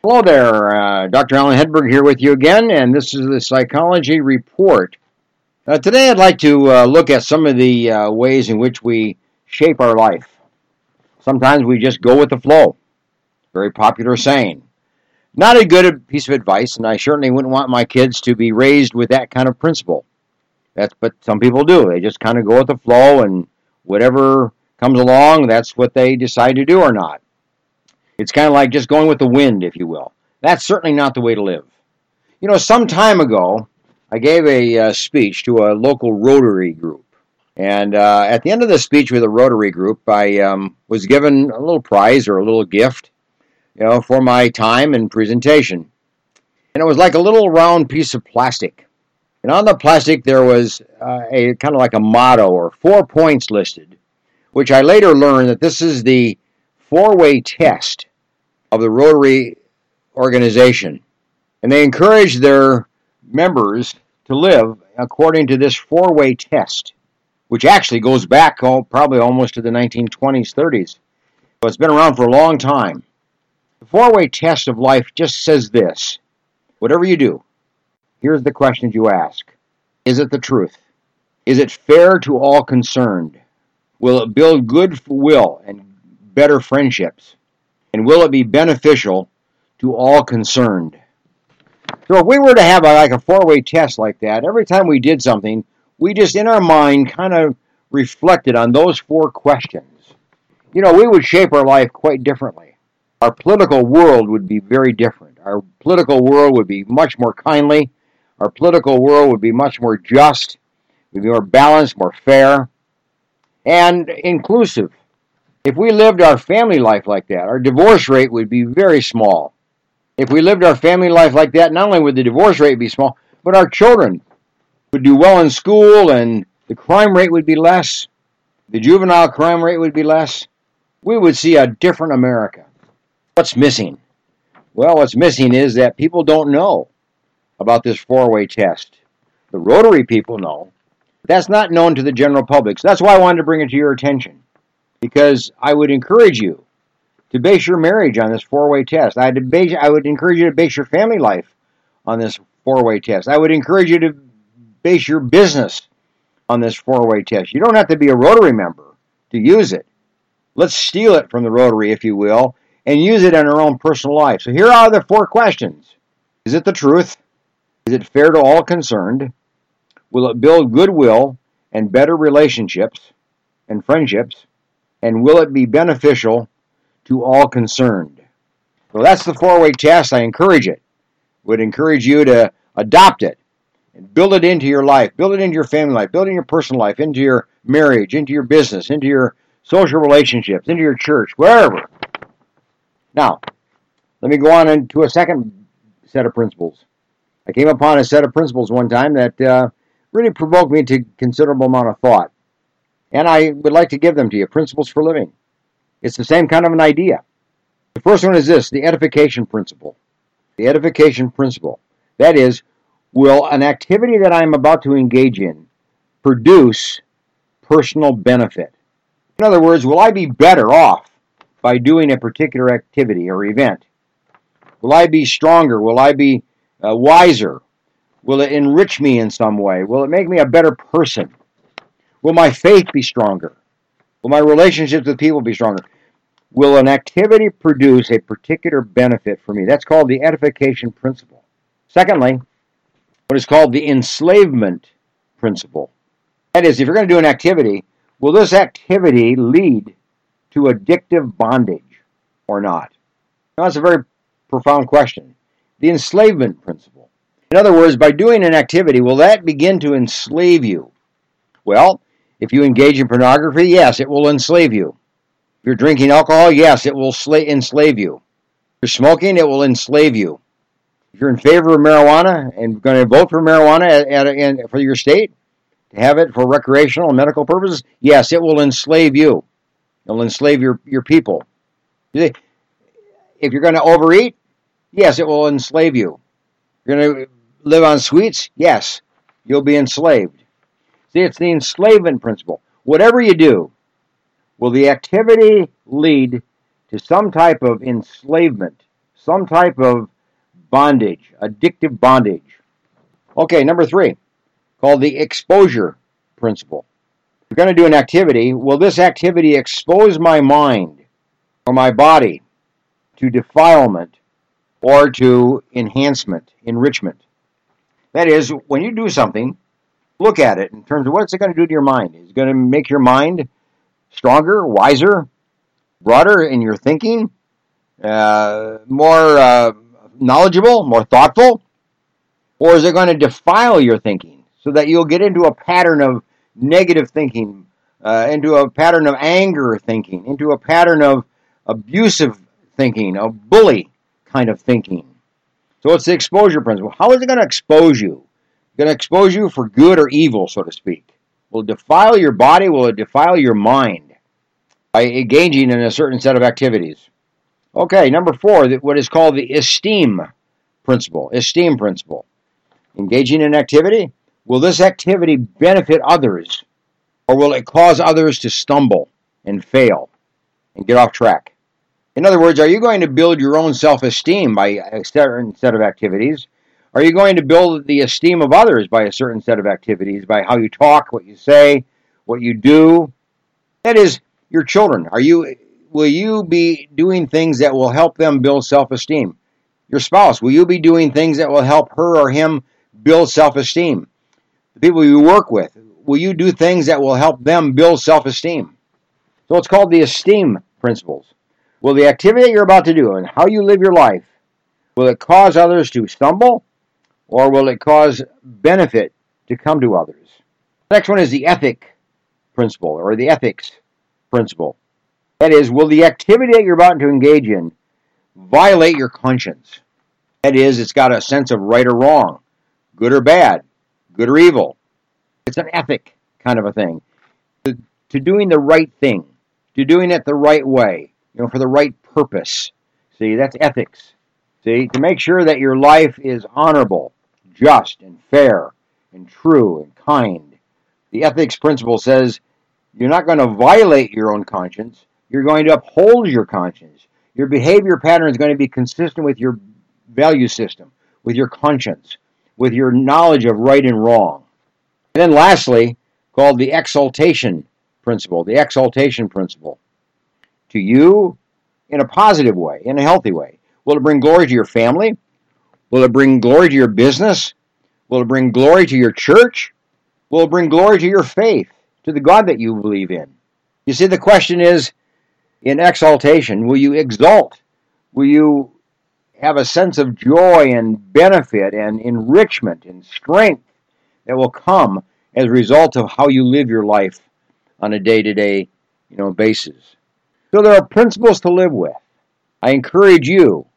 Hello there, Dr. Alan Hedberg here with you again, and this is the Psychology Report. Today I'd like to look at some of the ways in which we shape our life. Sometimes we just go with the flow. Very popular saying. Not a good piece of advice, and I certainly wouldn't want my kids to be raised with that kind of principle. But some people do. They just kind of go with the flow, and whatever comes along, that's what they decide to do or not. It's kind of like just going with the wind, if you will. That's certainly not the way to live. You know, some time ago, I gave a speech to a local Rotary group. And at the end of the speech with the Rotary group, I was given a little prize or a little gift, for my time and presentation. And it was like a little round piece of plastic. And on the plastic, there was a kind of like a motto or 4 points listed, which I later learned that this is the four-way test of the Rotary organization. And they encourage their members to live according to this four-way test, which actually goes back probably almost to the 1920s, 30s. So it's been around for a long time. The four-way test of life just says this: whatever you do, here's the questions you ask. Is it the truth? Is it fair to all concerned? Will it build goodwill and better friendships? And will it be beneficial to all concerned? So if we were to have a four-way test like that, every time we did something, we just in our mind kind of reflected on those four questions. We would shape our life quite differently. Our political world would be very different. Our political world would be much more kindly. Our political world would be much more just, would be more balanced, more fair, and inclusive. If we lived our family life like that, our divorce rate would be very small. If we lived our family life like that, not only would the divorce rate be small, but our children would do well in school and the crime rate would be less. The juvenile crime rate would be less. We would see a different America. What's missing? Well, what's missing is that people don't know about this four-way test. The Rotary people know. That's not known to the general public. So that's why I wanted to bring it to your attention. Because I would encourage you to base your marriage on this four-way test. I would encourage you to base your family life on this four-way test. I would encourage you to base your business on this four-way test. You don't have to be a Rotary member to use it. Let's steal it from the Rotary, if you will, and use it in our own personal life. So here are the four questions. Is it the truth? Is it fair to all concerned? Will it build goodwill and better relationships and friendships? And will it be beneficial to all concerned? So that's the four-way test. I encourage it. Would encourage you to adopt it and build it into your life, build it into your family life, build it in your personal life, into your marriage, into your business, into your social relationships, into your church, wherever. Now, let me go on into a second set of principles. I came upon a set of principles one time that really provoked me to considerable amount of thought. And I would like to give them to you, principles for living. It's the same kind of an idea. The first one is this, the edification principle. The edification principle. That is, will an activity that I'm about to engage in produce personal benefit? In other words, will I be better off by doing a particular activity or event? Will I be stronger? Will I be wiser? Will it enrich me in some way? Will it make me a better person? Will my faith be stronger? Will my relationships with people be stronger? Will an activity produce a particular benefit for me? That's called the edification principle. Secondly, what is called the enslavement principle. That is, if you're going to do an activity, will this activity lead to addictive bondage or not? Now, that's a very profound question. The enslavement principle. In other words, by doing an activity, will that begin to enslave you? Well, if you engage in pornography, yes, it will enslave you. If you're drinking alcohol, yes, it will enslave you. If you're smoking, it will enslave you. If you're in favor of marijuana and going to vote for marijuana for your state, to have it for recreational and medical purposes, yes, it will enslave you. It will enslave your people. If you're going to overeat, yes, it will enslave you. If you're going to live on sweets, yes, you'll be enslaved. See, it's the enslavement principle. Whatever you do, will the activity lead to some type of enslavement, some type of bondage, addictive bondage. Okay, number 3, called the exposure principle. If you're going to do an activity, will this activity expose my mind or my body to defilement or to enhancement, enrichment? That is, when you do something, look at it in terms of what's it going to do to your mind. Is it going to make your mind stronger, wiser, broader in your thinking, more knowledgeable, more thoughtful? Or is it going to defile your thinking so that you'll get into a pattern of negative thinking, into a pattern of anger thinking, into a pattern of abusive thinking, of bully kind of thinking? So it's the exposure principle. How is it going to expose you? Going to expose you for good or evil, so to speak? Will it defile your body? Will it defile your mind by engaging in a certain set of activities? Okay, number 4, what is called the esteem principle. Esteem principle. Engaging in activity. Will this activity benefit others, or will it cause others to stumble and fail and get off track? In other words, are you going to build your own self-esteem by a certain set of activities? Are you going to build the esteem of others by a certain set of activities, by how you talk, what you say, what you do? That is, your children. Will you be doing things that will help them build self-esteem? Your spouse, will you be doing things that will help her or him build self-esteem? The people you work with, will you do things that will help them build self-esteem? So it's called the esteem principles. Will the activity you're about to do and how you live your life, will it cause others to stumble, or will it cause benefit to come to others? The next one is the ethic principle, or the ethics principle. That is, will the activity that you're about to engage in violate your conscience? That is, it's got a sense of right or wrong, good or bad, good or evil. It's an ethic kind of a thing. To doing the right thing, to doing it the right way, for the right purpose. See, that's ethics. See, to make sure that your life is honorable, just, and fair, and true, and kind. The ethics principle says you're not going to violate your own conscience. You're going to uphold your conscience. Your behavior pattern is going to be consistent with your value system, with your conscience, with your knowledge of right and wrong. And then lastly, called the exaltation principle. The exaltation principle. To you, in a positive way, in a healthy way. Will it bring glory to your family? Will it bring glory to your business? Will it bring glory to your church? Will it bring glory to your faith, to the God that you believe in? You see, the question is, in exaltation, will you exalt? Will you have a sense of joy and benefit and enrichment and strength that will come as a result of how you live your life on a day-to-day, basis? So there are principles to live with. I encourage you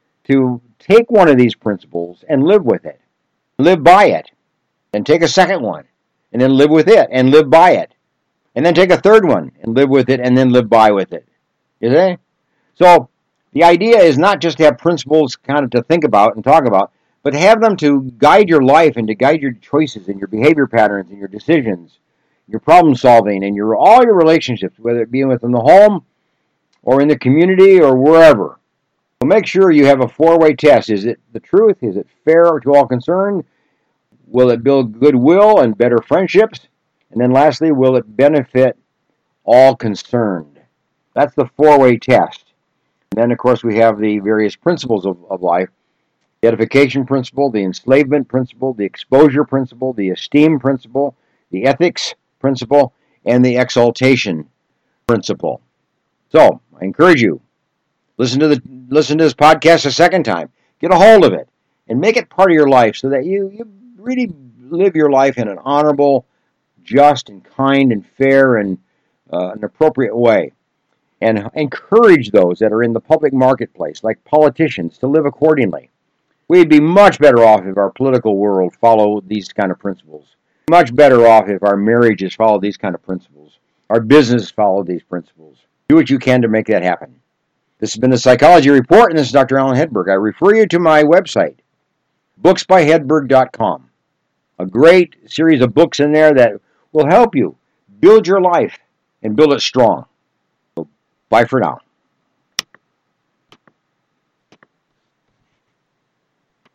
to take one of these principles and live with it. Live by it. Then take a second one and then live with it and live by it. And then take a third one and live with it and then live by with it. You see? So the idea is not just to have principles kind of to think about and talk about, but to have them to guide your life and to guide your choices and your behavior patterns and your decisions, your problem solving and all your relationships, whether it be within the home or in the community or wherever. So make sure you have a 4-way test. Is it the truth? Is it fair to all concerned? Will it build goodwill and better friendships? And then lastly, will it benefit all concerned? That's the 4-way test. And then, of course, we have the various principles of life. The edification principle, the enslavement principle, the exposure principle, the esteem principle, the ethics principle, and the exaltation principle. So, I encourage you, listen to this podcast a second time. Get a hold of it and make it part of your life so that you really live your life in an honorable, just, and kind, and fair, and an appropriate way. And encourage those that are in the public marketplace, like politicians, to live accordingly. We'd be much better off if our political world followed these kind of principles. Much better off if our marriages followed these kind of principles. Our business followed these principles. Do what you can to make that happen. This has been the Psychology Report, and this is Dr. Alan Hedberg. I refer you to my website, booksbyhedberg.com. A great series of books in there that will help you build your life and build it strong. So, bye for now.